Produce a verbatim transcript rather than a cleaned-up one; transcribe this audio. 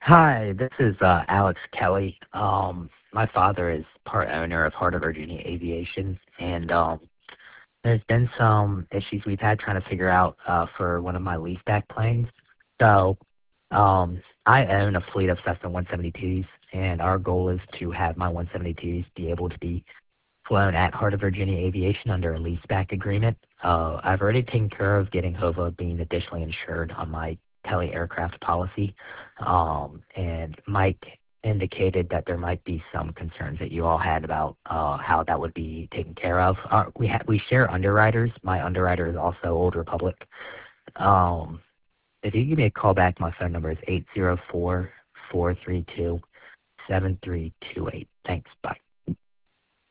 Hi, this is uh, Alex Kelly. Um, my father is part owner of Heart of Virginia Aviation, and um, there's been some issues we've had trying to figure out uh, for one of my leaseback planes. So um, I own a fleet of Cessna one seventy-twos, and our goal is to have my one seventy-twos be able to be flown at Heart of Virginia Aviation under a leaseback agreement. Uh, I've already taken care of getting HOVA being additionally insured on my tele aircraft policy. Um, and Mike indicated that there might be some concerns that you all had about uh, how that would be taken care of. Uh, we ha- we share underwriters. My underwriter is also Old Republic. Um, if you give me a call back, my phone number is eight zero four, four three two, seven three two eight. Thanks. Bye.